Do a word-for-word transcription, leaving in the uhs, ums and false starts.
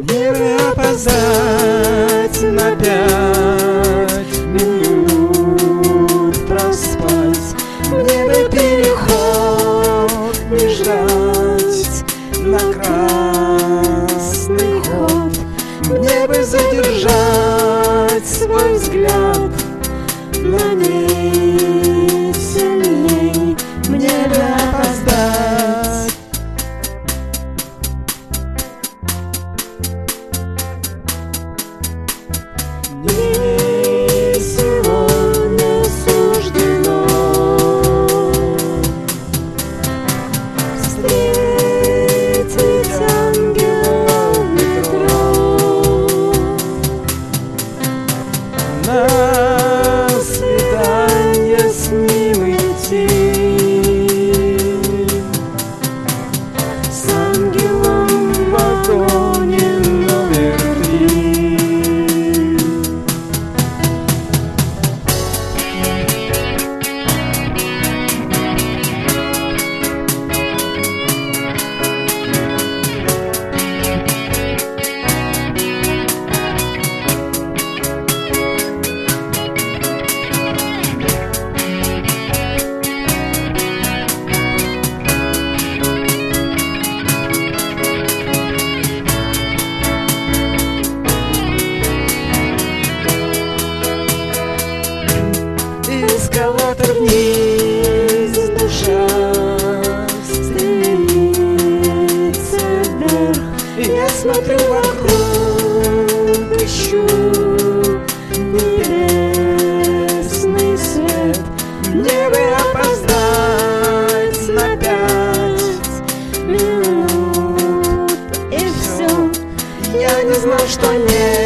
Мне бы опоздать на пять минут, проспать. Мне бы переход не ждать на красный ход. Мне бы задержать свой взгляд на ней сильней. Мне бы опоздать. Мне сегодня суждено встретить ангела в метро. На свидание с ним идти, с ангелом в вагоне номер три. Эскалатор вниз, душа стремится вверх. Я смотрю вокруг, ищу небесный свет. Мне бы опоздать на пять минут, и все. Я не знал, что нет